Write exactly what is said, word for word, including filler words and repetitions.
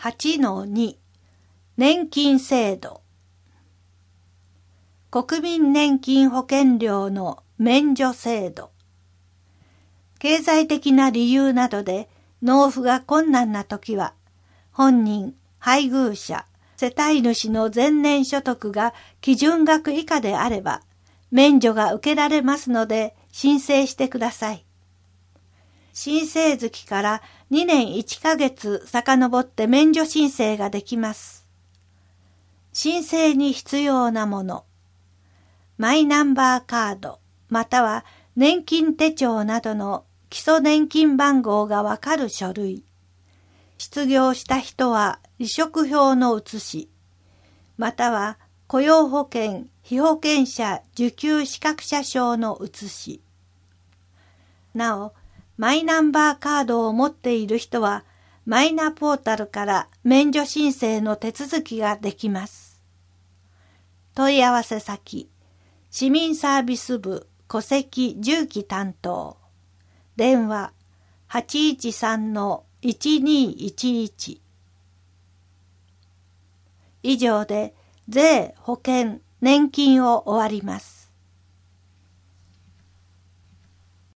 はちのに 年金制度。国民年金保険料の免除制度。経済的な理由などで納付が困難なときは、本人、配偶者、世帯主の前年所得が基準額以下であれば、免除が受けられますので申請してください。申請月からにねんいっかげつ遡って免除申請ができます。申請に必要なもの。マイナンバーカード、または年金手帳などの基礎年金番号がわかる書類。失業した人は離職票の写し、または雇用保険、被保険者受給資格者証の写し。なお、マイナンバーカードを持っている人は、マイナポータルから免除申請の手続きができます。問い合わせ先、市民サービス部戸籍住基担当。電話 はちいちさんのいちにいちいち。以上で税、保険、年金を終わります。